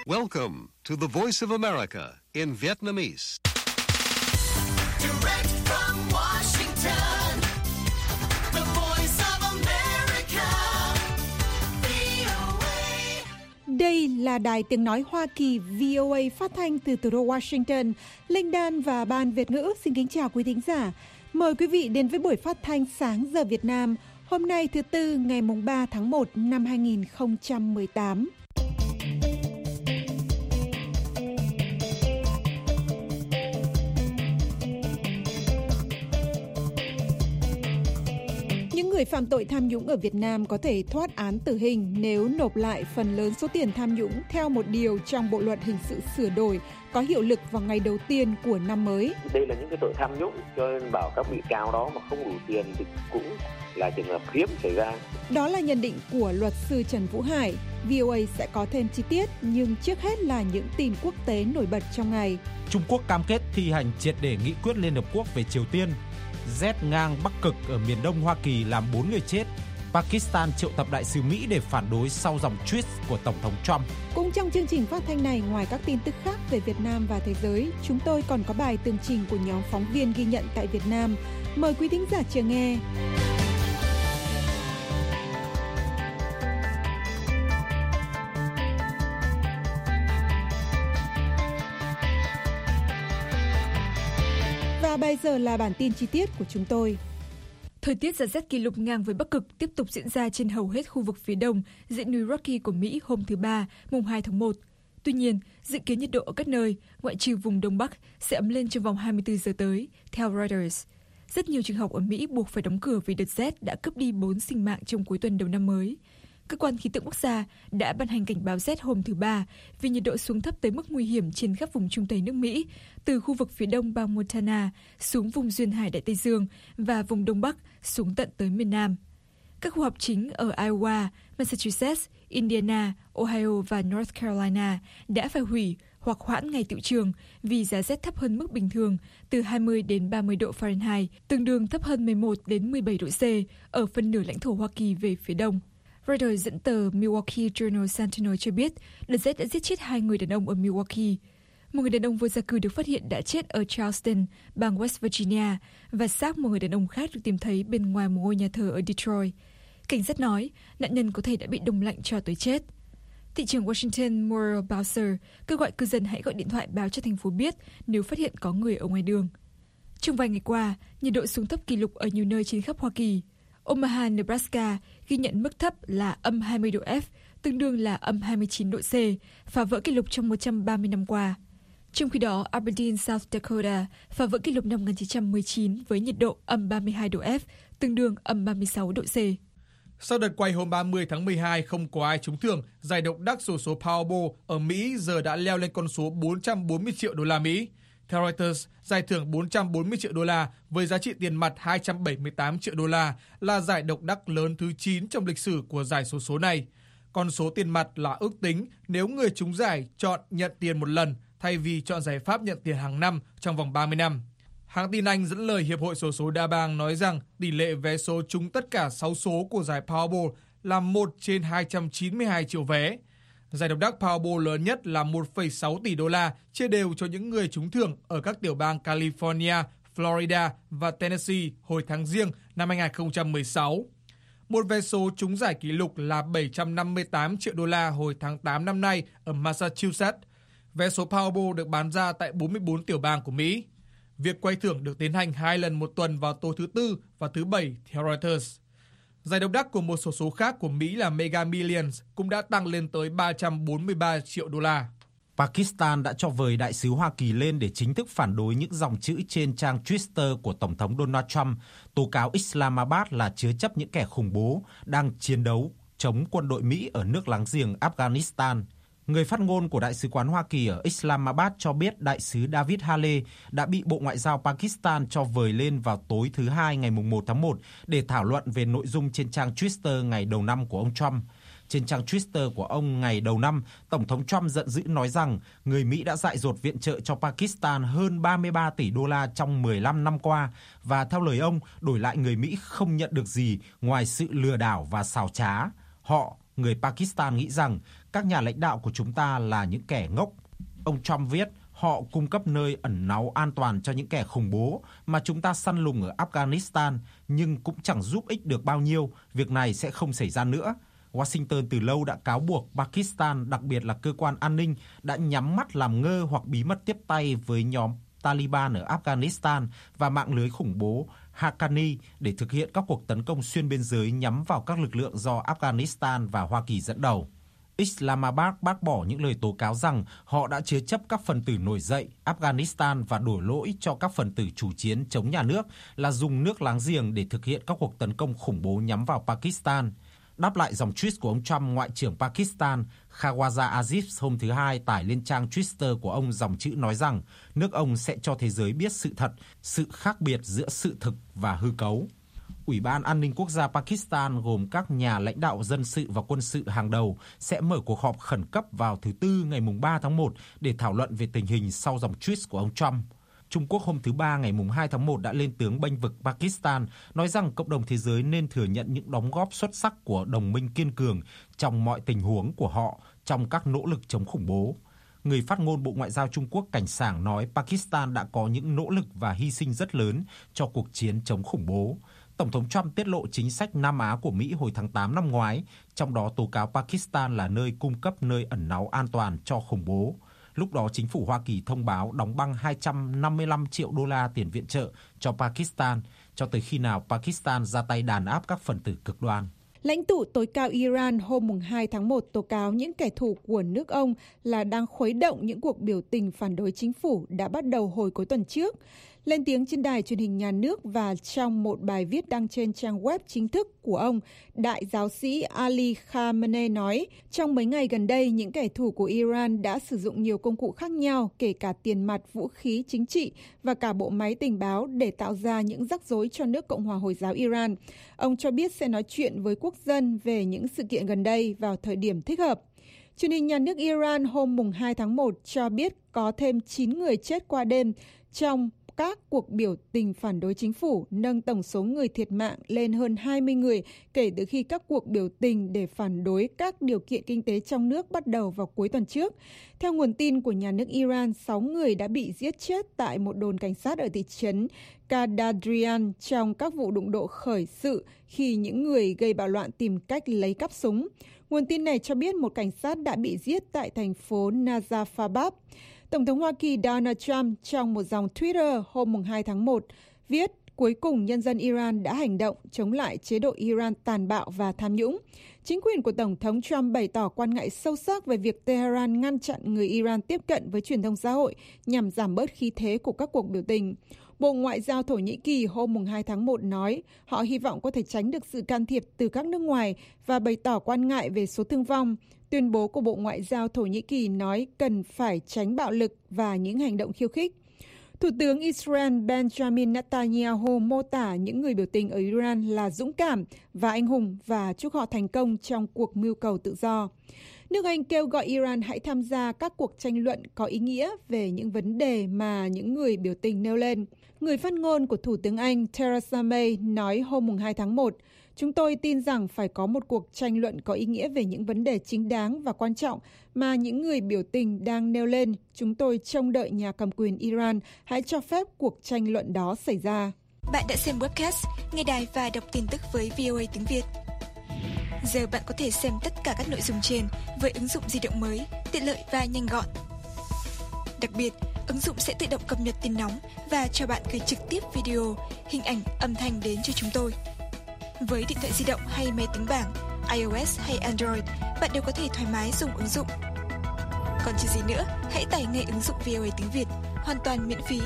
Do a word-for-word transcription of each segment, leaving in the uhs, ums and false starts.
Welcome to the Voice of America in Vietnamese. Direct from Washington, the Voice of America, vê o a. Đây là Đài Tiếng Nói Hoa Kỳ vê o a phát thanh từ thủ đô Washington. Linh Đan và Ban Việt ngữ xin kính chào quý thính giả. Mời quý vị đến với buổi phát thanh sáng giờ Việt Nam hôm nay thứ Tư ngày mùng ba tháng một năm hai nghìn không trăm mười tám. Những người phạm tội tham nhũng ở Việt Nam có thể thoát án tử hình nếu nộp lại phần lớn số tiền tham nhũng theo một điều trong Bộ luật hình sự sửa đổi có hiệu lực vào ngày đầu tiên của năm mới. Đây là những cái tội tham nhũng, cho nên bảo các bị cáo đó mà không đủ tiền thì cũng là trường hợp hiếm xảy ra. Đó là nhận định của luật sư Trần Vũ Hải. vê o a sẽ có thêm chi tiết, nhưng trước hết là những tin quốc tế nổi bật trong ngày. Trung Quốc cam kết thi hành triệt để nghị quyết Liên Hợp Quốc về Triều Tiên. Rét ngang Bắc Cực ở miền Đông Hoa Kỳ làm bốn người chết. Pakistan triệu tập đại sứ Mỹ để phản đối sau dòng tweet của Tổng thống Trump. Cũng trong chương trình phát thanh này, ngoài các tin tức khác về Việt Nam và thế giới, chúng tôi còn có bài tường trình của nhóm phóng viên ghi nhận tại Việt Nam. Mời quý thính giả chờ nghe. Và bây giờ là bản tin chi tiết của chúng tôi. Thời tiết giá rét kỷ lục ngang với Bắc Cực tiếp tục diễn ra trên hầu hết khu vực phía đông, dãy núi Rocky của Mỹ hôm thứ Ba, mùng hai tháng một. Tuy nhiên, dự kiến nhiệt độ ở các nơi, ngoại trừ vùng Đông Bắc, sẽ ấm lên trong vòng hai mươi tư giờ tới, theo Reuters. Rất nhiều trường học ở Mỹ buộc phải đóng cửa vì đợt rét đã cướp đi bốn sinh mạng trong cuối tuần đầu năm mới. Cơ quan khí tượng quốc gia đã ban hành cảnh báo rét hôm thứ Ba vì nhiệt độ xuống thấp tới mức nguy hiểm trên khắp vùng Trung Tây nước Mỹ, từ khu vực phía đông bang Montana xuống vùng duyên hải Đại Tây Dương và vùng Đông Bắc xuống tận tới miền Nam. Các khu học chính ở Iowa, Massachusetts, Indiana, Ohio và North Carolina đã phải hủy hoặc hoãn ngày tựu trường vì giá rét thấp hơn mức bình thường từ hai mươi đến ba mươi độ Fahrenheit, tương đương thấp hơn mười một đến mười bảy độ C ở phân nửa lãnh thổ Hoa Kỳ về phía đông. Reuters dẫn tờ Milwaukee Journal Sentinel cho biết đợt rét đã giết chết hai người đàn ông ở Milwaukee. Một người đàn ông vô gia cư được phát hiện đã chết ở Charleston, bang West Virginia, và xác một người đàn ông khác được tìm thấy bên ngoài một ngôi nhà thờ ở Detroit. Cảnh sát nói nạn nhân có thể đã bị đông lạnh cho tới chết. Thị trưởng Washington Muriel Bowser kêu gọi cư dân hãy gọi điện thoại báo cho thành phố biết nếu phát hiện có người ở ngoài đường. Trong vài ngày qua, nhiệt độ xuống thấp kỷ lục ở nhiều nơi trên khắp Hoa Kỳ. Omaha, Nebraska ghi nhận mức thấp là âm hai mươi độ F, tương đương là âm hai mươi chín độ C, phá vỡ kỷ lục trong một trăm ba mươi năm qua. Trong khi đó, Aberdeen, South Dakota phá vỡ kỷ lục năm một nghìn chín trăm mười chín với nhiệt độ âm ba mươi hai độ F, tương đương âm ba mươi sáu độ C. Sau đợt quay hôm ba mươi tháng mười hai không có ai trúng thưởng, giải độc đắc xổ số Powerball ở Mỹ giờ đã leo lên con số bốn trăm bốn mươi triệu đô la Mỹ. Theo Reuters, giải thưởng bốn trăm bốn mươi triệu đô la với giá trị tiền mặt hai trăm bảy mươi tám triệu đô la là giải độc đắc lớn thứ chín trong lịch sử của giải xổ số này. Con số tiền mặt là ước tính nếu người trúng giải chọn nhận tiền một lần thay vì chọn giải pháp nhận tiền hàng năm trong vòng ba mươi năm. Hãng tin Anh dẫn lời Hiệp hội xổ số đa bang nói rằng tỷ lệ vé số trúng tất cả sáu số của giải Powerball là một trên hai trăm chín mươi hai triệu vé. Giải độc đắc Powerball lớn nhất là một phẩy sáu tỷ đô la chia đều cho những người trúng thưởng ở các tiểu bang California, Florida và Tennessee hồi tháng Giêng năm hai nghìn không trăm mười sáu. Một vé số trúng giải kỷ lục là bảy trăm năm mươi tám triệu đô la hồi tháng tám năm nay ở Massachusetts. Vé số Powerball được bán ra tại bốn mươi bốn tiểu bang của Mỹ. Việc quay thưởng được tiến hành hai lần một tuần vào tối thứ Tư và thứ Bảy theo Reuters. Giải độc đắc của một xổ số khác của Mỹ là Mega Millions cũng đã tăng lên tới ba trăm bốn mươi ba triệu đô la. Pakistan đã cho vời đại sứ Hoa Kỳ lên để chính thức phản đối những dòng chữ trên trang Twitter của Tổng thống Donald Trump tố cáo Islamabad là chứa chấp những kẻ khủng bố đang chiến đấu chống quân đội Mỹ ở nước láng giềng Afghanistan. Người phát ngôn của Đại sứ quán Hoa Kỳ ở Islamabad cho biết Đại sứ David Hale đã bị Bộ Ngoại giao Pakistan cho vời lên vào tối thứ Hai ngày mùng một tháng một để thảo luận về nội dung trên trang Twitter ngày đầu năm của ông Trump. Trên trang Twitter của ông ngày đầu năm, Tổng thống Trump giận dữ nói rằng người Mỹ đã dại dột viện trợ cho Pakistan hơn ba mươi ba tỷ đô la trong mười lăm năm qua và theo lời ông, đổi lại người Mỹ không nhận được gì ngoài sự lừa đảo và xào trá. Họ Người Pakistan nghĩ rằng các nhà lãnh đạo của chúng ta là những kẻ ngốc. Ông Trump viết, họ cung cấp nơi ẩn náu an toàn cho những kẻ khủng bố mà chúng ta săn lùng ở Afghanistan, nhưng cũng chẳng giúp ích được bao nhiêu, việc này sẽ không xảy ra nữa. Washington từ lâu đã cáo buộc Pakistan, đặc biệt là cơ quan an ninh, đã nhắm mắt làm ngơ hoặc bí mật tiếp tay với nhóm Taliban ở Afghanistan và mạng lưới khủng bố Haqqani để thực hiện các cuộc tấn công xuyên biên giới nhắm vào các lực lượng do Afghanistan và Hoa Kỳ dẫn đầu. Islamabad bác bỏ những lời tố cáo rằng họ đã chứa chấp các phần tử nổi dậy Afghanistan và đổ lỗi cho các phần tử chủ chiến chống nhà nước là dùng nước láng giềng để thực hiện các cuộc tấn công khủng bố nhắm vào Pakistan. Đáp lại dòng tweet của ông Trump, Ngoại trưởng Pakistan Khawaja Asif hôm thứ Hai tải lên trang Twitter của ông dòng chữ nói rằng nước ông sẽ cho thế giới biết sự thật, sự khác biệt giữa sự thực và hư cấu. Ủy ban An ninh Quốc gia Pakistan gồm các nhà lãnh đạo dân sự và quân sự hàng đầu sẽ mở cuộc họp khẩn cấp vào thứ Tư ngày ba tháng một để thảo luận về tình hình sau dòng tweet của ông Trump. Trung Quốc hôm thứ Ba ngày hai tháng một đã lên tiếng bênh vực Pakistan, nói rằng cộng đồng thế giới nên thừa nhận những đóng góp xuất sắc của đồng minh kiên cường trong mọi tình huống của họ trong các nỗ lực chống khủng bố. Người phát ngôn Bộ Ngoại giao Trung Quốc cảnh sảng nói Pakistan đã có những nỗ lực và hy sinh rất lớn cho cuộc chiến chống khủng bố. Tổng thống Trump tiết lộ chính sách Nam Á của Mỹ hồi tháng tám năm ngoái, trong đó tố cáo Pakistan là nơi cung cấp nơi ẩn náu an toàn cho khủng bố. Lúc đó, chính phủ Hoa Kỳ thông báo đóng băng hai trăm năm mươi lăm triệu đô la tiền viện trợ cho Pakistan, cho tới khi nào Pakistan ra tay đàn áp các phần tử cực đoan. Lãnh tụ tối cao Iran hôm hai tháng một tố cáo những kẻ thù của nước ông là đang khuấy động những cuộc biểu tình phản đối chính phủ đã bắt đầu hồi cuối tuần trước. Lên tiếng trên đài truyền hình nhà nước và trong một bài viết đăng trên trang web chính thức của ông, Đại giáo sĩ Ali Khamenei nói, trong mấy ngày gần đây, những kẻ thù của Iran đã sử dụng nhiều công cụ khác nhau, kể cả tiền mặt, vũ khí chính trị và cả bộ máy tình báo để tạo ra những rắc rối cho nước Cộng hòa Hồi giáo Iran. Ông cho biết sẽ nói chuyện với quốc dân về những sự kiện gần đây vào thời điểm thích hợp. Truyền hình nhà nước Iran hôm hai tháng một cho biết có thêm chín người chết qua đêm trong các cuộc biểu tình phản đối chính phủ, nâng tổng số người thiệt mạng lên hơn hai mươi người kể từ khi các cuộc biểu tình để phản đối các điều kiện kinh tế trong nước bắt đầu vào cuối tuần trước. Theo nguồn tin của nhà nước Iran, sáu người đã bị giết chết tại một đồn cảnh sát ở thị trấn Kadadrian trong các vụ đụng độ khởi sự khi những người gây bạo loạn tìm cách lấy cắp súng. Nguồn tin này cho biết một cảnh sát đã bị giết tại thành phố Nazafabad. Tổng thống Hoa Kỳ Donald Trump trong một dòng Twitter hôm hai tháng một viết cuối cùng nhân dân Iran đã hành động chống lại chế độ Iran tàn bạo và tham nhũng. Chính quyền của Tổng thống Trump bày tỏ quan ngại sâu sắc về việc Tehran ngăn chặn người Iran tiếp cận với truyền thông xã hội nhằm giảm bớt khí thế của các cuộc biểu tình. Bộ Ngoại giao Thổ Nhĩ Kỳ hôm hai tháng một nói họ hy vọng có thể tránh được sự can thiệp từ các nước ngoài và bày tỏ quan ngại về số thương vong. Tuyên bố của Bộ Ngoại giao Thổ Nhĩ Kỳ nói cần phải tránh bạo lực và những hành động khiêu khích. Thủ tướng Israel Benjamin Netanyahu mô tả những người biểu tình ở Iran là dũng cảm và anh hùng và chúc họ thành công trong cuộc mưu cầu tự do. Nước Anh kêu gọi Iran hãy tham gia các cuộc tranh luận có ý nghĩa về những vấn đề mà những người biểu tình nêu lên. Người phát ngôn của Thủ tướng Anh Theresa May nói hôm hai tháng một, chúng tôi tin rằng phải có một cuộc tranh luận có ý nghĩa về những vấn đề chính đáng và quan trọng mà những người biểu tình đang nêu lên. Chúng tôi trông đợi nhà cầm quyền Iran hãy cho phép cuộc tranh luận đó xảy ra. Bạn đã xem webcast, nghe đài và đọc tin tức với vê o a tiếng Việt. Giờ bạn có thể xem tất cả các nội dung trên với ứng dụng di động mới, tiện lợi và nhanh gọn. Đặc biệt, ứng dụng sẽ tự động cập nhật tin nóng và cho bạn gửi trực tiếp video, hình ảnh, âm thanh đến cho chúng tôi. Với điện thoại di động hay máy tính bảng, iOS hay Android, bạn đều có thể thoải mái dùng ứng dụng. Còn chờ gì nữa, hãy tải ngay ứng dụng vê o a tiếng Việt, hoàn toàn miễn phí.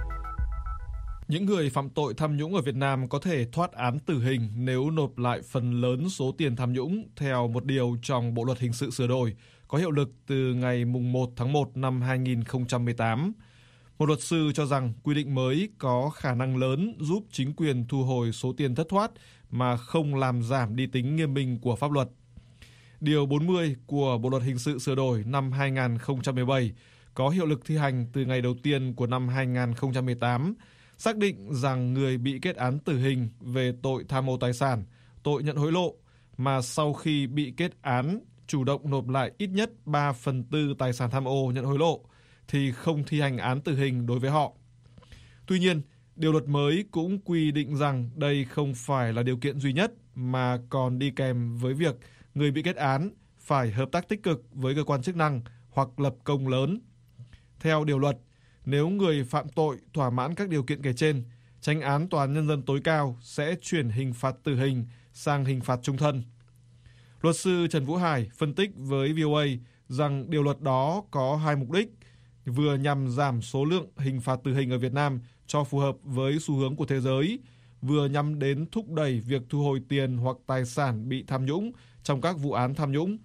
Những người phạm tội tham nhũng ở Việt Nam có thể thoát án tử hình nếu nộp lại phần lớn số tiền tham nhũng theo một điều trong Bộ luật hình sự sửa đổi, có hiệu lực từ ngày một tháng một năm hai nghìn không trăm mười tám. Một luật sư cho rằng quy định mới có khả năng lớn giúp chính quyền thu hồi số tiền thất thoát mà không làm giảm đi tính nghiêm minh của pháp luật. Điều bốn mươi của Bộ luật hình sự sửa đổi năm hai nghìn không trăm mười bảy có hiệu lực thi hành từ ngày đầu tiên của năm hai nghìn không trăm mười tám, xác định rằng người bị kết án tử hình về tội tham ô tài sản, tội nhận hối lộ mà sau khi bị kết án chủ động nộp lại ít nhất ba phần tư tài sản tham ô nhận hối lộ thì không thi hành án tử hình đối với họ. Tuy nhiên, điều luật mới cũng quy định rằng đây không phải là điều kiện duy nhất mà còn đi kèm với việc người bị kết án phải hợp tác tích cực với cơ quan chức năng hoặc lập công lớn. Theo điều luật, nếu người phạm tội thỏa mãn các điều kiện kể trên, Chánh án Tòa án Nhân dân tối cao sẽ chuyển hình phạt tử hình sang hình phạt chung thân. Luật sư Trần Vũ Hải phân tích với vê o a rằng điều luật đó có hai mục đích, vừa nhằm giảm số lượng hình phạt tử hình ở Việt Nam cho phù hợp với xu hướng của thế giới, vừa nhằm đến thúc đẩy việc thu hồi tiền hoặc tài sản bị tham nhũng trong các vụ án tham nhũng.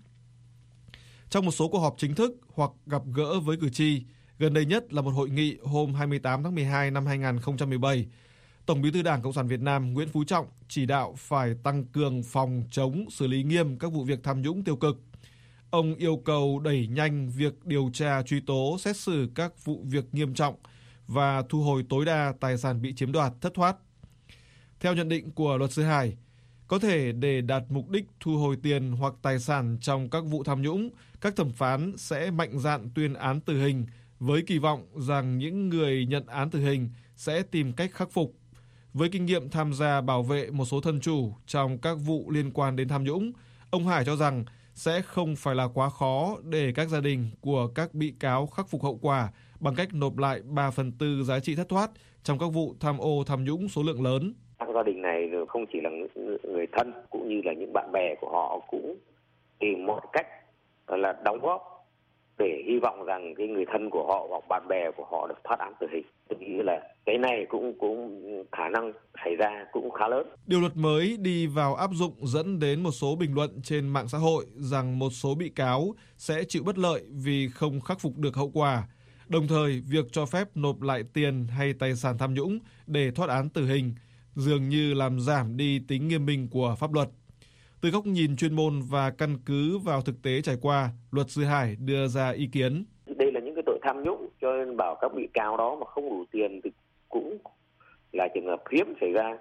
Trong một số cuộc họp chính thức hoặc gặp gỡ với cử tri, gần đây nhất là một hội nghị hôm hai mươi tám tháng mười hai năm hai nghìn không trăm mười bảy, Tổng Bí thư Đảng Cộng sản Việt Nam Nguyễn Phú Trọng chỉ đạo phải tăng cường phòng chống, xử lý nghiêm các vụ việc tham nhũng tiêu cực. Ông yêu cầu đẩy nhanh việc điều tra, truy tố, xét xử các vụ việc nghiêm trọng và thu hồi tối đa tài sản bị chiếm đoạt, thất thoát. Theo nhận định của luật sư Hải, có thể để đạt mục đích thu hồi tiền hoặc tài sản trong các vụ tham nhũng, các thẩm phán sẽ mạnh dạn tuyên án tử hình với kỳ vọng rằng những người nhận án tử hình sẽ tìm cách khắc phục. Với kinh nghiệm tham gia bảo vệ một số thân chủ trong các vụ liên quan đến tham nhũng, ông Hải cho rằng sẽ không phải là quá khó để các gia đình của các bị cáo khắc phục hậu quả bằng cách nộp lại ba phần tư giá trị thất thoát trong các vụ tham ô tham nhũng số lượng lớn. Các gia đình này không chỉ là người thân cũng như là những bạn bè của họ cũng tìm mọi cách là đóng góp để hy vọng rằng cái người thân của họ hoặc bạn bè của họ được thoát án tử hình. Tôi nghĩ là cái này cũng cũng khả năng xảy ra cũng khá lớn. Điều luật mới đi vào áp dụng dẫn đến một số bình luận trên mạng xã hội rằng một số bị cáo sẽ chịu bất lợi vì không khắc phục được hậu quả. Đồng thời, việc cho phép nộp lại tiền hay tài sản tham nhũng để thoát án tử hình dường như làm giảm đi tính nghiêm minh của pháp luật. Từ góc nhìn chuyên môn và căn cứ vào thực tế trải qua, luật sư Hải đưa ra ý kiến. Đây là những cái tội tham nhũng, cho nên bảo các bị cáo đó mà không đủ tiền thì cũng là trường hợp hiếm xảy ra.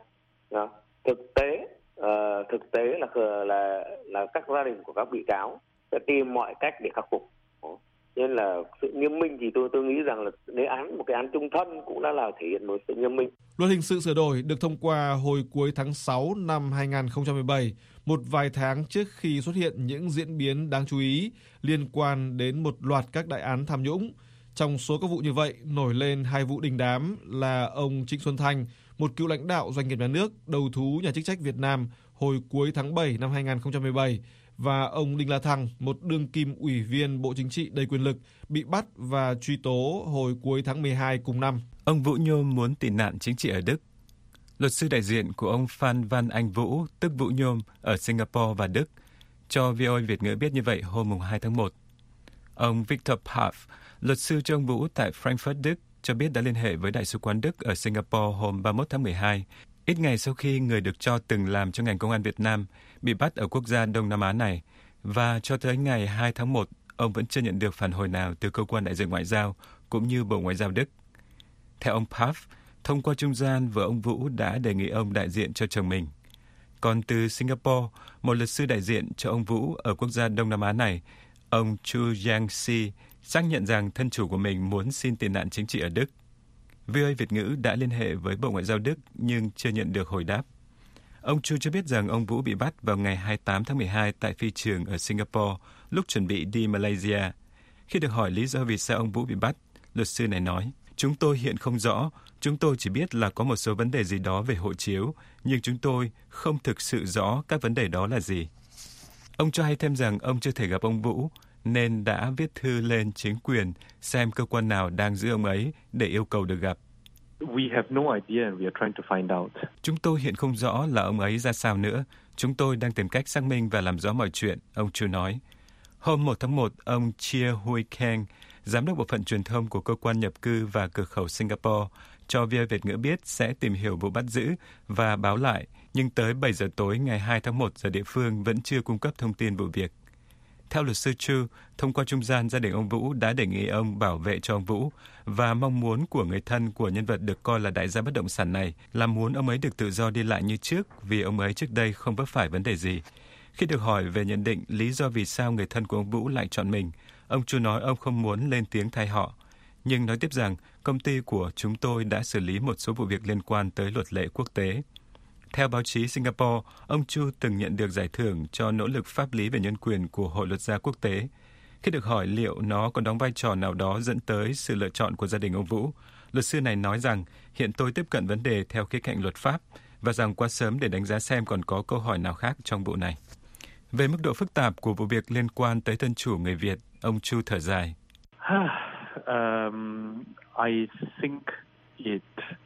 Thực tế, uh, thực tế là là là các gia đình của các bị cáo sẽ tìm mọi cách để khắc phục. Nên là sự nghiêm minh thì tôi tôi nghĩ rằng là nếu án một cái án chung thân cũng đã là thể hiện một sự nghiêm minh. Luật hình sự sửa đổi được thông qua hồi cuối tháng sáu năm hai nghìn không trăm mười bảy, một vài tháng trước khi xuất hiện những diễn biến đáng chú ý liên quan đến một loạt các đại án tham nhũng. Trong số các vụ như vậy, nổi lên hai vụ đình đám là ông Trịnh Xuân Thanh, một cựu lãnh đạo doanh nghiệp nhà nước, đầu thú nhà chức trách Việt Nam hồi cuối tháng bảy năm hai nghìn không trăm mười bảy, và ông Đinh La Thăng, một đương kim ủy viên Bộ Chính trị đầy quyền lực, bị bắt và truy tố hồi cuối tháng mười hai cùng năm. Ông Vũ Nhôm muốn tị nạn chính trị ở Đức. Luật sư đại diện của ông Phan Văn Anh Vũ, tức Vũ Nhôm, ở Singapore và Đức, cho vê o a Việt ngữ biết như vậy hôm hai tháng một. Ông Victor Paff, luật sư cho ông Vũ tại Frankfurt, Đức, cho biết đã liên hệ với Đại sứ quán Đức ở Singapore hôm ba mươi mốt tháng mười hai, ít ngày sau khi người được cho từng làm cho ngành công an Việt Nam bị bắt ở quốc gia Đông Nam Á này, và cho tới ngày hai tháng một, ông vẫn chưa nhận được phản hồi nào từ cơ quan đại diện ngoại giao cũng như Bộ Ngoại giao Đức. Theo ông Paff, thông qua trung gian, vợ ông Vũ đã đề nghị ông đại diện cho chồng mình. Còn từ Singapore, một luật sư đại diện cho ông Vũ ở quốc gia Đông Nam Á này, ông Chu Yang-si, xác nhận rằng thân chủ của mình muốn xin tị nạn chính trị ở Đức. vê o a Việt ngữ đã liên hệ với Bộ Ngoại giao Đức nhưng chưa nhận được hồi đáp. Ông Chu cho biết rằng ông Vũ bị bắt vào ngày hai mươi tám tháng mười hai tại phi trường ở Singapore lúc chuẩn bị đi Malaysia. Khi được hỏi lý do vì sao ông Vũ bị bắt, luật sư này nói, chúng tôi hiện không rõ, chúng tôi chỉ biết là có một số vấn đề gì đó về hộ chiếu, nhưng chúng tôi không thực sự rõ các vấn đề đó là gì. Ông cho hay thêm rằng ông chưa thể gặp ông Vũ, nên đã viết thư lên chính quyền xem cơ quan nào đang giữ ông ấy để yêu cầu được gặp. We have no idea and we are trying to find out. Chúng tôi hiện không rõ là ông ấy ra sao nữa. Chúng tôi đang tìm cách xác minh và làm rõ mọi chuyện, ông Chu nói. Hôm một tháng một, ông Chia Hui Kang, giám đốc bộ phận truyền thông của cơ quan nhập cư và cửa khẩu Singapore, cho vê o a Việt ngữ biết sẽ tìm hiểu vụ bắt giữ và báo lại, nhưng tới bảy giờ tối ngày hai tháng một giờ địa phương vẫn chưa cung cấp thông tin vụ việc. Theo luật sư Chu, thông qua trung gian, gia đình ông Vũ đã đề nghị ông bảo vệ cho ông Vũ, và mong muốn của người thân của nhân vật được coi là đại gia bất động sản này là muốn ông ấy được tự do đi lại như trước vì ông ấy trước đây không vấp phải vấn đề gì. Khi được hỏi về nhận định lý do vì sao người thân của ông Vũ lại chọn mình, ông Chu nói ông không muốn lên tiếng thay họ, nhưng nói tiếp rằng công ty của chúng tôi đã xử lý một số vụ việc liên quan tới luật lệ quốc tế. Theo báo chí Singapore, ông Chu từng nhận được giải thưởng cho nỗ lực pháp lý về nhân quyền của Hội luật gia quốc tế. Khi được hỏi liệu nó có đóng vai trò nào đó dẫn tới sự lựa chọn của gia đình ông Vũ, luật sư này nói rằng hiện tôi tiếp cận vấn đề theo khía cạnh luật pháp và rằng quá sớm để đánh giá xem còn có câu hỏi nào khác trong vụ này. Về mức độ phức tạp của vụ việc liên quan tới thân chủ người Việt, ông Chu thở dài. um, I think it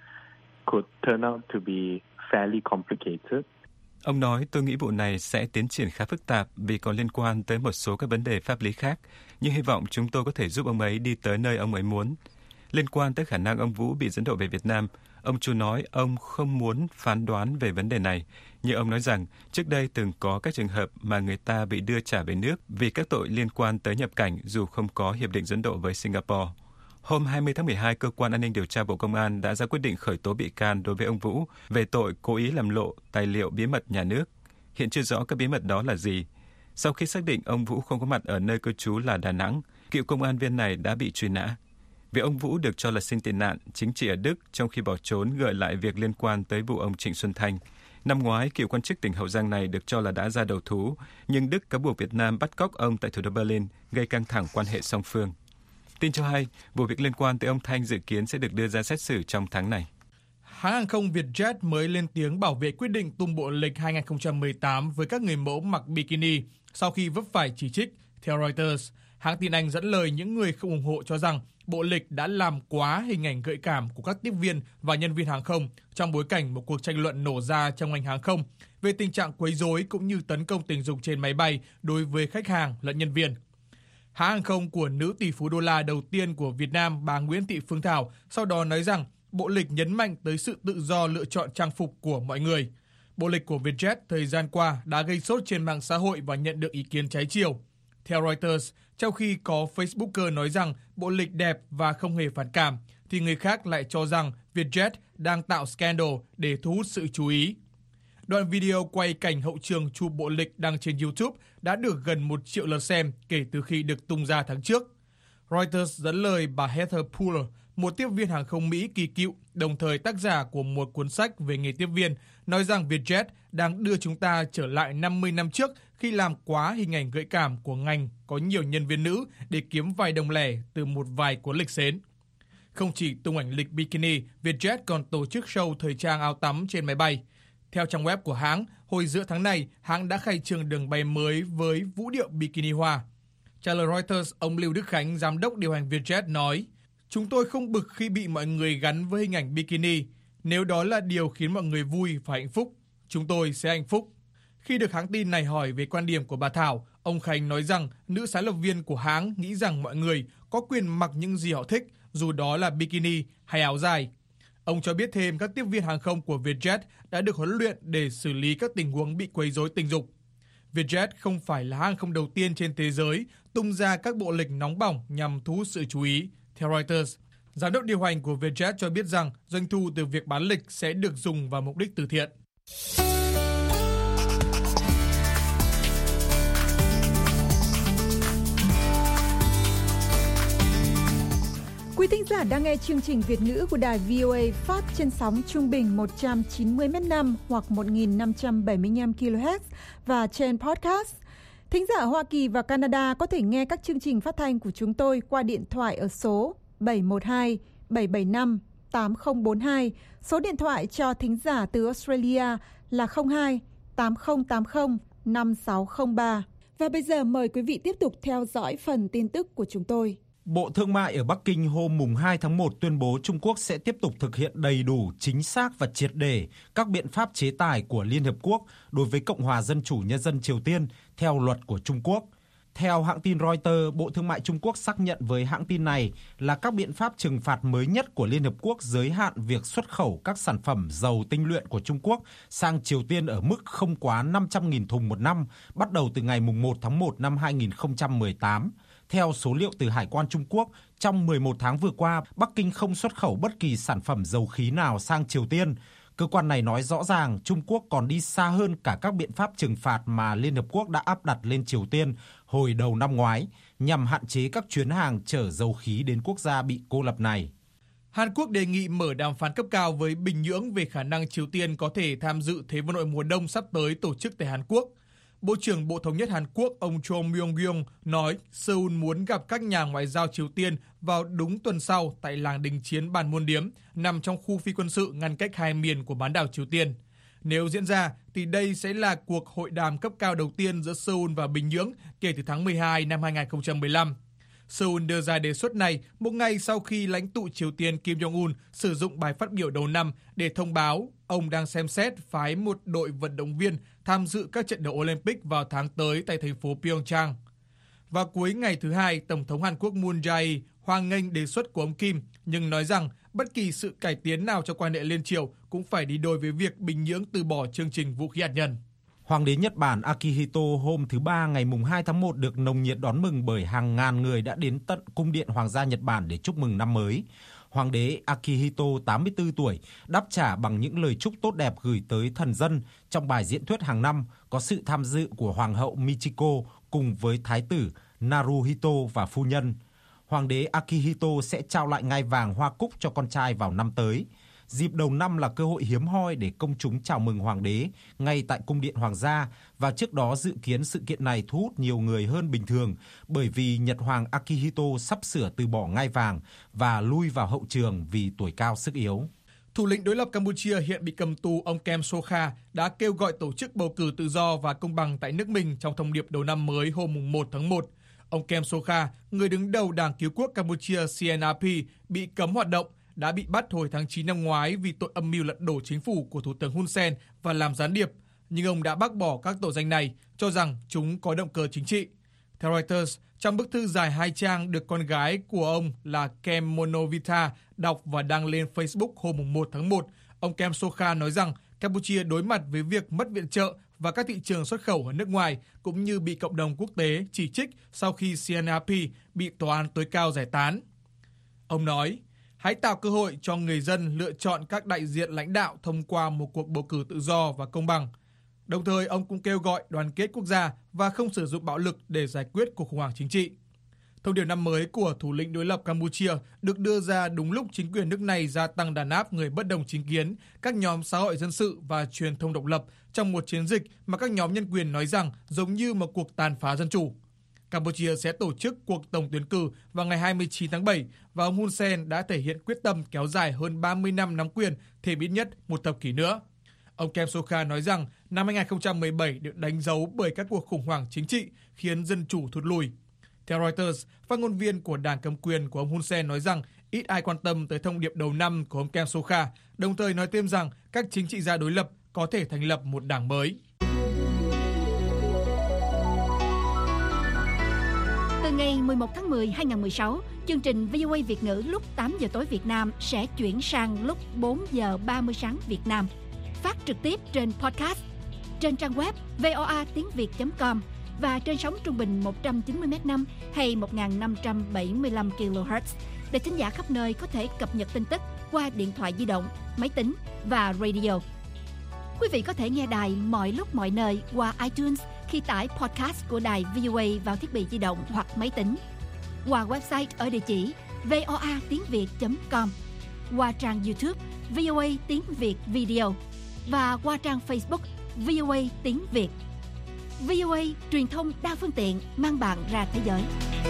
could turn out to be fairly complicated. Ông nói, tôi nghĩ vụ này sẽ tiến triển khá phức tạp vì có liên quan tới một số các vấn đề pháp lý khác, nhưng hy vọng chúng tôi có thể giúp ông ấy đi tới nơi ông ấy muốn. Liên quan tới khả năng ông Vũ bị dẫn độ về Việt Nam, ông Chu nói ông không muốn phán đoán về vấn đề này, nhưng ông nói rằng trước đây từng có các trường hợp mà người ta bị đưa trả về nước vì các tội liên quan tới nhập cảnh dù không có hiệp định dẫn độ với Singapore. Hôm hai mươi tháng mười hai, Cơ quan An ninh Điều tra Bộ Công an đã ra quyết định khởi tố bị can đối với ông Vũ về tội cố ý làm lộ tài liệu bí mật nhà nước. Hiện chưa rõ các bí mật đó là gì. Sau khi xác định ông Vũ không có mặt ở nơi cư trú là Đà Nẵng, cựu công an viên này đã bị truy nã. Việc ông Vũ được cho là xin tị nạn chính trị ở Đức trong khi bỏ trốn gợi lại việc liên quan tới vụ ông Trịnh Xuân Thanh. Năm ngoái, cựu quan chức tỉnh Hậu Giang này được cho là đã ra đầu thú, nhưng Đức cáo buộc Việt Nam bắt cóc ông tại thủ đô Berlin, gây căng thẳng quan hệ song phương. Tin cho hay, vụ việc liên quan tới ông Thanh dự kiến sẽ được đưa ra xét xử trong tháng này. Hãng hàng không Vietjet mới lên tiếng bảo vệ quyết định tung bộ lịch hai không một tám với các người mẫu mặc bikini sau khi vấp phải chỉ trích. Theo Reuters, hãng tin Anh dẫn lời những người không ủng hộ cho rằng bộ lịch đã làm quá hình ảnh gợi cảm của các tiếp viên và nhân viên hàng không trong bối cảnh một cuộc tranh luận nổ ra trong ngành hàng không về tình trạng quấy rối cũng như tấn công tình dục trên máy bay đối với khách hàng lẫn nhân viên. Hãng hàng không của nữ tỷ phú đô la đầu tiên của Việt Nam, bà Nguyễn Thị Phương Thảo, sau đó nói rằng bộ lịch nhấn mạnh tới sự tự do lựa chọn trang phục của mọi người. Bộ lịch của Vietjet thời gian qua đã gây sốt trên mạng xã hội và nhận được ý kiến trái chiều. Theo Reuters, trong khi có Facebooker nói rằng bộ lịch đẹp và không hề phản cảm, thì người khác lại cho rằng Vietjet đang tạo scandal để thu hút sự chú ý. Đoạn video quay cảnh hậu trường chụp bộ lịch đăng trên YouTube đã được gần một triệu lượt xem kể từ khi được tung ra tháng trước. Reuters dẫn lời bà Heather Poole, một tiếp viên hàng không Mỹ kỳ cựu, đồng thời tác giả của một cuốn sách về nghề tiếp viên, nói rằng Vietjet đang đưa chúng ta trở lại năm mươi năm trước khi làm quá hình ảnh gợi cảm của ngành có nhiều nhân viên nữ để kiếm vài đồng lẻ từ một vài cuốn lịch sến. Không chỉ tung ảnh lịch bikini, Vietjet còn tổ chức show thời trang áo tắm trên máy bay. Theo trang web của hãng, hồi giữa tháng này, hãng đã khai trương đường bay mới với vũ điệu bikini hoa. Trả lời Reuters, ông Lưu Đức Khánh, giám đốc điều hành Vietjet nói, chúng tôi không bực khi bị mọi người gắn với hình ảnh bikini. Nếu đó là điều khiến mọi người vui và hạnh phúc, chúng tôi sẽ hạnh phúc. Khi được hãng tin này hỏi về quan điểm của bà Thảo, ông Khánh nói rằng nữ sáng lập viên của hãng nghĩ rằng mọi người có quyền mặc những gì họ thích, dù đó là bikini hay áo dài. Ông cho biết thêm các tiếp viên hàng không của Vietjet đã được huấn luyện để xử lý các tình huống bị quấy rối tình dục. Vietjet không phải là hãng không đầu tiên trên thế giới tung ra các bộ lịch nóng bỏng nhằm thu hút sự chú ý. Theo Reuters, giám đốc điều hành của Vietjet cho biết rằng doanh thu từ việc bán lịch sẽ được dùng vào mục đích từ thiện. Quý thính giả đang nghe chương trình Việt ngữ của đài vê o a phát trên sóng trung bình một trăm chín mươi mét năm hoặc một nghìn năm trăm bảy mươi lăm ki lô héc và trên podcast. Thính giả ở Hoa Kỳ và Canada có thể nghe các chương trình phát thanh của chúng tôi qua điện thoại ở số bảy một hai bảy bảy năm tám không bốn hai. Số điện thoại cho thính giả từ Australia là không hai tám không tám không năm sáu không ba. Và bây giờ mời quý vị tiếp tục theo dõi phần tin tức của chúng tôi. Bộ Thương mại ở Bắc Kinh hôm mùng hai tháng một tuyên bố Trung Quốc sẽ tiếp tục thực hiện đầy đủ, chính xác và triệt để các biện pháp chế tài của Liên Hợp Quốc đối với Cộng hòa Dân chủ Nhân dân Triều Tiên theo luật của Trung Quốc. Theo hãng tin Reuters, Bộ Thương mại Trung Quốc xác nhận với hãng tin này là các biện pháp trừng phạt mới nhất của Liên Hợp Quốc giới hạn việc xuất khẩu các sản phẩm dầu tinh luyện của Trung Quốc sang Triều Tiên ở mức không quá năm trăm nghìn thùng một năm, bắt đầu từ ngày mùng một tháng một năm hai nghìn không trăm mười tám. Theo số liệu từ Hải quan Trung Quốc, trong mười một tháng vừa qua, Bắc Kinh không xuất khẩu bất kỳ sản phẩm dầu khí nào sang Triều Tiên. Cơ quan này nói rõ ràng Trung Quốc còn đi xa hơn cả các biện pháp trừng phạt mà Liên Hợp Quốc đã áp đặt lên Triều Tiên hồi đầu năm ngoái nhằm hạn chế các chuyến hàng chở dầu khí đến quốc gia bị cô lập này. Hàn Quốc đề nghị mở đàm phán cấp cao với Bình Nhưỡng về khả năng Triều Tiên có thể tham dự Thế vận hội mùa đông sắp tới tổ chức tại Hàn Quốc. Bộ trưởng Bộ Thống nhất Hàn Quốc ông Cho Myong-gyong nói Seoul muốn gặp các nhà ngoại giao Triều Tiên vào đúng tuần sau tại làng đình chiến Bàn Môn Điếm, nằm trong khu phi quân sự ngăn cách hai miền của bán đảo Triều Tiên. Nếu diễn ra, thì đây sẽ là cuộc hội đàm cấp cao đầu tiên giữa Seoul và Bình Nhưỡng kể từ tháng mười hai năm hai không một lăm. Seoul đưa ra đề xuất này một ngày sau khi lãnh tụ Triều Tiên Kim Jong-un sử dụng bài phát biểu đầu năm để thông báo ông đang xem xét phái một đội vận động viên tham dự các trận đấu Olympic vào tháng tới tại thành phố Pyeongchang. Vào cuối ngày thứ hai, Tổng thống Hàn Quốc Moon Jae-in hoan nghênh đề xuất của ông Kim, nhưng nói rằng bất kỳ sự cải tiến nào cho quan hệ liên triều cũng phải đi đôi với việc Bình Nhưỡng từ bỏ chương trình vũ khí hạt nhân. Hoàng đế Nhật Bản Akihito hôm thứ Ba ngày mùng hai tháng một được nồng nhiệt đón mừng bởi hàng ngàn người đã đến tận cung điện Hoàng gia Nhật Bản để chúc mừng năm mới. Hoàng đế Akihito, tám mươi tư tuổi, đáp trả bằng những lời chúc tốt đẹp gửi tới thần dân trong bài diễn thuyết hàng năm có sự tham dự của Hoàng hậu Michiko cùng với Thái tử Naruhito và phu nhân. Hoàng đế Akihito sẽ trao lại ngai vàng Hoa Cúc cho con trai vào năm tới. Dịp đầu năm là cơ hội hiếm hoi để công chúng chào mừng hoàng đế ngay tại cung điện hoàng gia, và trước đó dự kiến sự kiện này thu hút nhiều người hơn bình thường bởi vì Nhật hoàng Akihito sắp sửa từ bỏ ngai vàng và lui vào hậu trường vì tuổi cao sức yếu. Thủ lĩnh đối lập Campuchia hiện bị cầm tù ông Kem Sokha đã kêu gọi tổ chức bầu cử tự do và công bằng tại nước mình trong thông điệp đầu năm mới hôm một tháng một. Ông Kem Sokha, người đứng đầu Đảng Cứu quốc Campuchia C N R P, bị cấm hoạt động, đã bị bắt hồi tháng chín năm ngoái vì tội âm mưu lật đổ chính phủ của Thủ tướng Hun Sen và làm gián điệp, nhưng ông đã bác bỏ các tội danh này, cho rằng chúng có động cơ chính trị. Theo Reuters, trong bức thư dài hai trang được con gái của ông là Kem Monovita đọc và đăng lên Facebook hôm một tháng một, ông Kem Sokha nói rằng Campuchia đối mặt với việc mất viện trợ và các thị trường xuất khẩu ở nước ngoài, cũng như bị cộng đồng quốc tế chỉ trích sau khi C N R P bị tòa án tối cao giải tán. Ông nói, hãy tạo cơ hội cho người dân lựa chọn các đại diện lãnh đạo thông qua một cuộc bầu cử tự do và công bằng. Đồng thời, ông cũng kêu gọi đoàn kết quốc gia và không sử dụng bạo lực để giải quyết cuộc khủng hoảng chính trị. Thông điệp năm mới của thủ lĩnh đối lập Campuchia được đưa ra đúng lúc chính quyền nước này gia tăng đàn áp người bất đồng chính kiến, các nhóm xã hội dân sự và truyền thông độc lập trong một chiến dịch mà các nhóm nhân quyền nói rằng giống như một cuộc tàn phá dân chủ. Campuchia sẽ tổ chức cuộc tổng tuyển cử vào ngày hai mươi chín tháng bảy và ông Hun Sen đã thể hiện quyết tâm kéo dài hơn ba mươi năm nắm quyền, thêm ít nhất một thập kỷ nữa. Ông Kem Sokha nói rằng năm hai không một bảy được đánh dấu bởi các cuộc khủng hoảng chính trị khiến dân chủ thụt lùi. Theo Reuters, phát ngôn viên của đảng cầm quyền của ông Hun Sen nói rằng ít ai quan tâm tới thông điệp đầu năm của ông Kem Sokha, đồng thời nói thêm rằng các chính trị gia đối lập có thể thành lập một đảng mới. Từ ngày mười một tháng mười năm hai nghìn không trăm mười sáu, chương trình vê o a Việt ngữ lúc tám giờ tối Việt Nam sẽ chuyển sang lúc bốn giờ ba mươi sáng Việt Nam. Phát trực tiếp trên podcast, trên trang web voa tiếng việt chấm com và trên sóng trung bình một trăm chín mươi mét năm hay một nghìn năm trăm bảy mươi lăm ki lô héc. Để thính giả khắp nơi có thể cập nhật tin tức qua điện thoại di động, máy tính và radio. Quý vị có thể nghe đài mọi lúc mọi nơi qua iTunes khi tải podcast của đài vê o a vào thiết bị di động hoặc máy tính, qua website ở địa chỉ voa tiếng việt chấm com, qua trang YouTube vê o a tiếng Việt Video và qua trang Facebook vê o a tiếng Việt. vê o a truyền thông đa phương tiện mang bạn ra thế giới.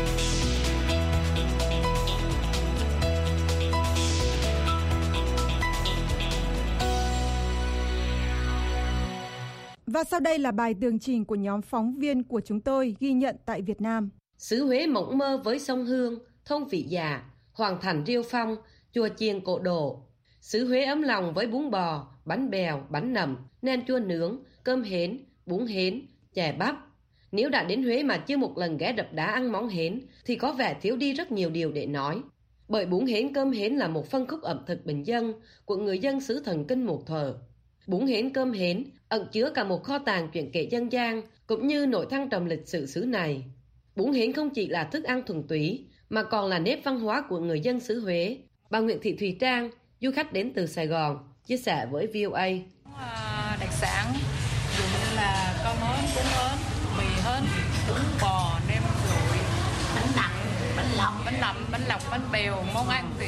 Và sau đây là bài tường trình của nhóm phóng viên của chúng tôi ghi nhận tại Việt Nam. Xứ Huế mộng mơ với sông Hương, thôn Vị Dạ, Hoàng Thành Riêu Phong, chùa Chiền Cổ Độ. Xứ Huế ấm lòng với bún bò, bánh bèo, bánh nậm, nem chua nướng, cơm hến, bún hến, chè bắp. Nếu đã đến Huế mà chưa một lần ghé đập đá ăn món hến thì có vẻ thiếu đi rất nhiều điều để nói. Bởi bún hến cơm hến là một phân khúc ẩm thực bình dân của người dân xứ Thần Kinh Một Thờ. Bún hến cơm hến ẩn chứa cả một kho tàng chuyện kể dân gian cũng như nội thăng trầm lịch sử xứ này. Bún hến không chỉ là thức ăn thuần túy mà còn là nét văn hóa của người dân xứ Huế. Bà Nguyễn Thị Thùy Trang, du khách đến từ Sài Gòn, chia sẻ với vê o a. À, đặc sản ví dụ như là cơm hến, bún hến, mì hến, bún bò, nem rụi, bánh nậm, bánh lọc, bánh nậm, bánh lọc, bánh bèo. Món ăn thì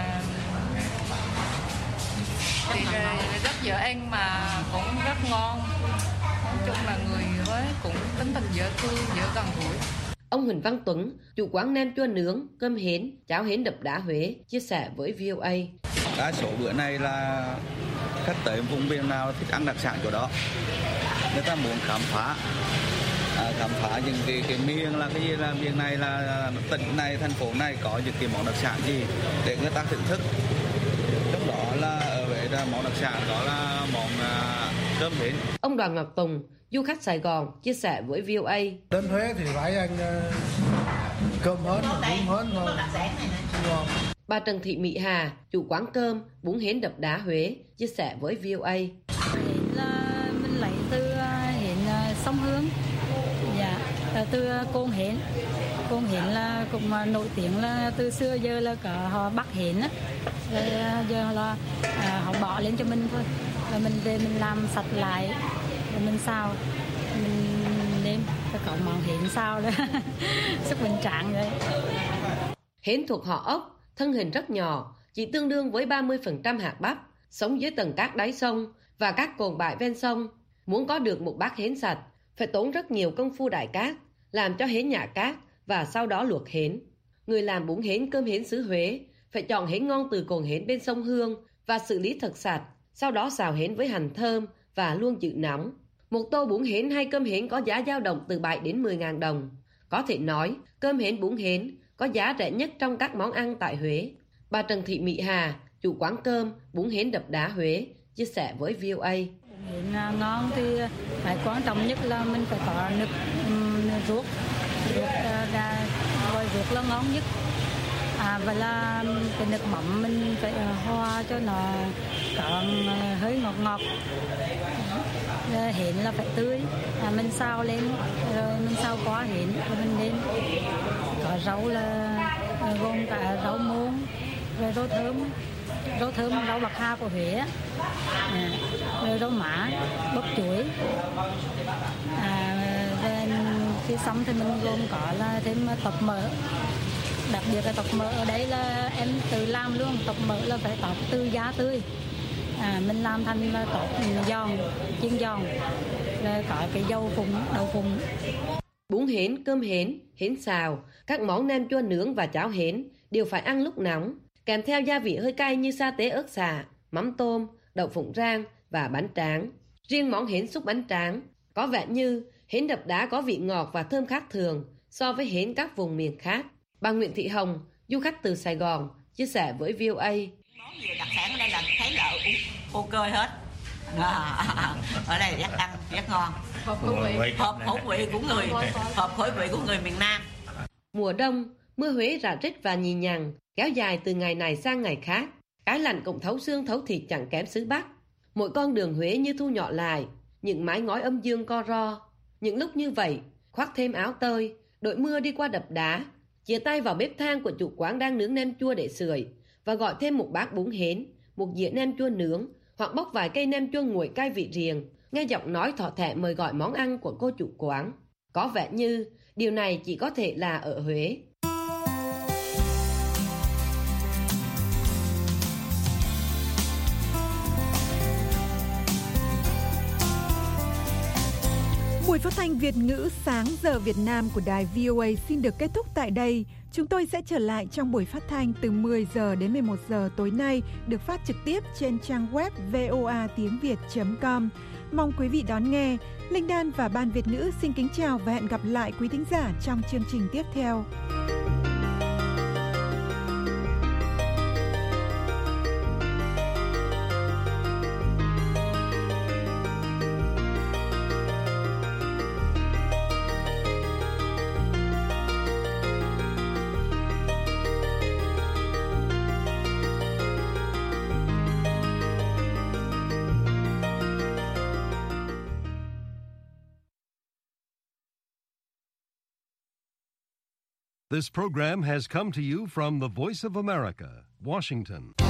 thì rất dễ ăn mà cũng rất ngon. Nói chung là người Huế cũng tính tình dễ thương, dễ gần gũi. Ông Huỳnh Văn Tuấn, chủ quán nem chua nướng, cơm hến, cháo hến đập đá Huế, chia sẻ với vê o a. Đa số bữa này là khách tới vùng miền nào thích ăn đặc sản chỗ đó. Người ta muốn khám phá, à, khám phá những cái, cái miền là cái gì, là miền này là tỉnh này, thành phố này có những cái món đặc sản gì để người ta thưởng thức. Trong đó là ở Huế là món đặc sản đó là món à, cơm hến. Ông Đoàn Ngọc Tùng, du khách Sài Gòn, chia sẻ với vê o a. Đến Huế thì phải ăn uh, cơm hến, bún hến thôi. Bà Trần Thị Mỹ Hà, chủ quán cơm, bún hến đập đá Huế, chia sẻ với vê o a. Hến là mình lấy từ hến sông Hương, dạ, từ cồn hến. Cồn hến là cũng nổi tiếng là từ xưa giờ là cả họ bắt hến á, rồi giờ là à, họ bỏ lên cho mình thôi, rồi mình về mình làm sạch lại, rồi mình xào, mình nêm, rồi có món hến xào đó, sức mình trạng rồi. Hến thuộc họ ốc, thân hình rất nhỏ, chỉ tương đương với ba mươi phần trăm hạt bắp, sống dưới tầng cát đáy sông và các cồn bại ven sông. Muốn có được một bát hến sạch, phải tốn rất nhiều công phu đãi cát, làm cho hến nhả cát và sau đó luộc hến. Người làm bún hến cơm hến xứ Huế phải chọn hến ngon từ cồn hến bên sông Hương và xử lý thật sạch, sau đó xào hến với hành thơm và luôn giữ nóng. Một tô bún hến hay cơm hến có giá dao động từ bảy đến mười ngàn đồng. Có thể nói, cơm hến bún hến có giá rẻ nhất trong các món ăn tại Huế. Bà Trần Thị Mỹ Hà, chủ quán cơm, bún hến đập đá Huế, chia sẻ với vê o a. Hến ngon thì phải quan trọng nhất là mình phải có nước, nước ruốc, ruốc ra rồi ruốc là ngon nhất. À, và là cái nước mắm mình phải hoa cho nó có hơi ngọt ngọt. Hến là phải tươi, à, mình xào lên rồi mình xào qua hến rồi mình lên có rau là gồm cả rau muống rồi rau thơm, rau thơm rau bạc hà của Huế, à, rồi rau má, bắp chuối, à, rồi khi xong thì mình gồm có là thêm tộc mỡ. Đặc biệt là tộc mỡ ở đây là em tự làm luôn, tộc mỡ là phải tộc từ giá tươi, à, mình làm thành tộc giòn, chiên giòn, rồi có cái dâu phụng, đậu phụng. Bún hến, cơm hến, hến xào, các món nem chua nướng và cháo hến đều phải ăn lúc nóng, kèm theo gia vị hơi cay như sa tế ớt xả, mắm tôm, đậu phụng rang và bánh tráng. Riêng món hến xúc bánh tráng có vẻ như hến đập đá có vị ngọt và thơm khác thường so với hến các vùng miền khác. Bà Nguyễn Thị Hồng, du khách từ Sài Gòn, chia sẻ với vê o a. Món gì đặc sản ở đây là thấy là ok hết. À, ở đây rất ăn rất ngon, hợp khẩu vị, hợp khẩu vị của người, hợp khẩu vị của người miền Nam. Mùa đông, mưa Huế rả rích và nhì nhằng, kéo dài từ ngày này sang ngày khác. Cái lạnh cũng thấu xương thấu thịt chẳng kém xứ Bắc. Mỗi con đường Huế như thu nhỏ lại, những mái ngói âm dương co ro. Những lúc như vậy, khoác thêm áo tơi, đội mưa đi qua đập đá, chia tay vào bếp than của chủ quán đang nướng nem chua để sưởi và gọi thêm một bát bún hến, một dĩa nem chua nướng hoặc bóc vài cây nem chua nguội cay vị riềng, nghe giọng nói thỏ thẻ mời gọi món ăn của cô chủ quán. Có vẻ như điều này chỉ có thể là ở Huế. Buổi phát thanh Việt ngữ sáng giờ Việt Nam của đài vê o a xin được kết thúc tại đây. Chúng tôi sẽ trở lại trong buổi phát thanh từ mười giờ đến mười một giờ tối nay, được phát trực tiếp trên trang web voa tiếng việt chấm com. Mong quý vị đón nghe. Linh Đan và Ban Việt ngữ xin kính chào và hẹn gặp lại quý thính giả trong chương trình tiếp theo. This program has come to you from the Voice of America, Washington.